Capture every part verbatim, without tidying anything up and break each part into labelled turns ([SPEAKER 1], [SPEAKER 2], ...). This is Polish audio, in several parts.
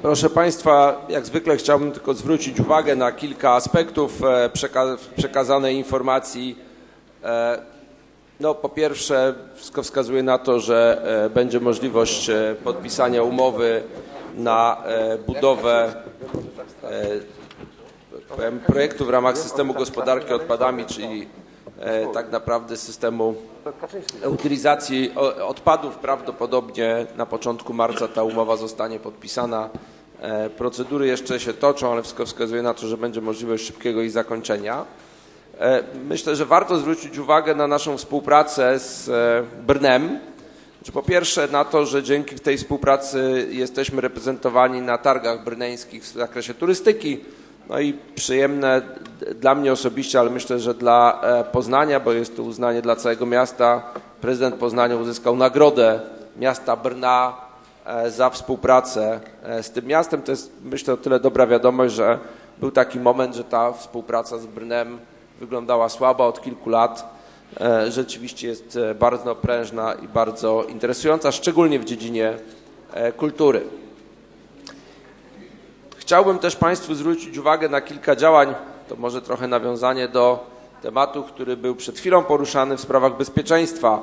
[SPEAKER 1] Proszę Państwa, jak zwykle chciałbym tylko zwrócić uwagę na kilka aspektów przeka przekazanej informacji. No, po pierwsze, wszystko wskazuje na to, że będzie możliwość podpisania umowy na budowę projektu w ramach systemu gospodarki odpadami, czyli tak naprawdę systemu utylizacji odpadów. Prawdopodobnie na początku marca ta umowa zostanie podpisana. Procedury jeszcze się toczą, ale wszystko wskazuje na to, że będzie możliwość szybkiego ich zakończenia. Myślę, że warto zwrócić uwagę na naszą współpracę z Brnem. Po pierwsze na to, że dzięki tej współpracy jesteśmy reprezentowani na targach brneńskich w zakresie turystyki. No i przyjemne dla mnie osobiście, ale myślę, że dla Poznania, bo jest to uznanie dla całego miasta. Prezydent Poznania uzyskał nagrodę miasta Brna za współpracę z tym miastem. To jest, myślę, o tyle dobra wiadomość, że był taki moment, że ta współpraca z Brnem wyglądała słabo od kilku lat. Rzeczywiście jest bardzo prężna i bardzo interesująca, szczególnie w dziedzinie kultury. Chciałbym też Państwu zwrócić uwagę na kilka działań, to może trochę nawiązanie do tematu, który był przed chwilą poruszany w sprawach bezpieczeństwa.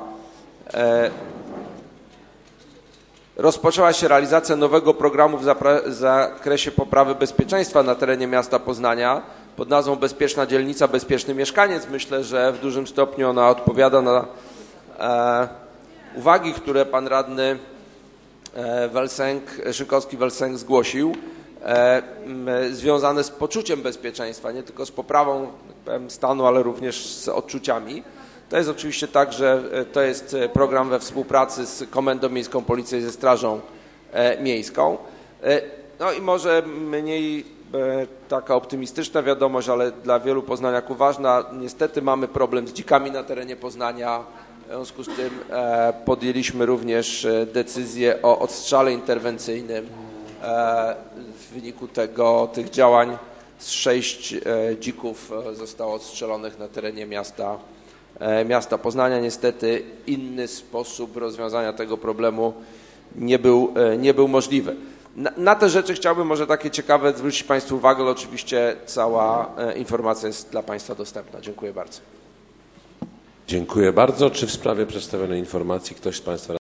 [SPEAKER 1] Rozpoczęła się realizacja nowego programu w zakresie poprawy bezpieczeństwa na terenie miasta Poznania pod nazwą Bezpieczna Dzielnica, Bezpieczny Mieszkaniec. Myślę, że w dużym stopniu ona odpowiada na e, uwagi, które pan radny Welsenk, Szykowski-Welsenk zgłosił, e, związane z poczuciem bezpieczeństwa, nie tylko z poprawą stanu, ale również z odczuciami. To jest oczywiście tak, że to jest program we współpracy z Komendą Miejską Policji i ze Strażą Miejską. No i może mniej taka optymistyczna wiadomość, ale dla wielu poznaniaków ważna. Niestety mamy problem z dzikami na terenie Poznania. W związku z tym podjęliśmy również decyzję o odstrzale interwencyjnym. W wyniku tego, tych działań z sześć dzików zostało odstrzelonych na terenie miasta miasta Poznania. Niestety inny sposób rozwiązania tego problemu nie był, nie był możliwy. Na, na te rzeczy chciałbym może takie ciekawe zwrócić Państwu uwagę, ale oczywiście cała informacja jest dla Państwa dostępna. Dziękuję bardzo.
[SPEAKER 2] Dziękuję bardzo. Czy w sprawie przedstawionej informacji ktoś z Państwa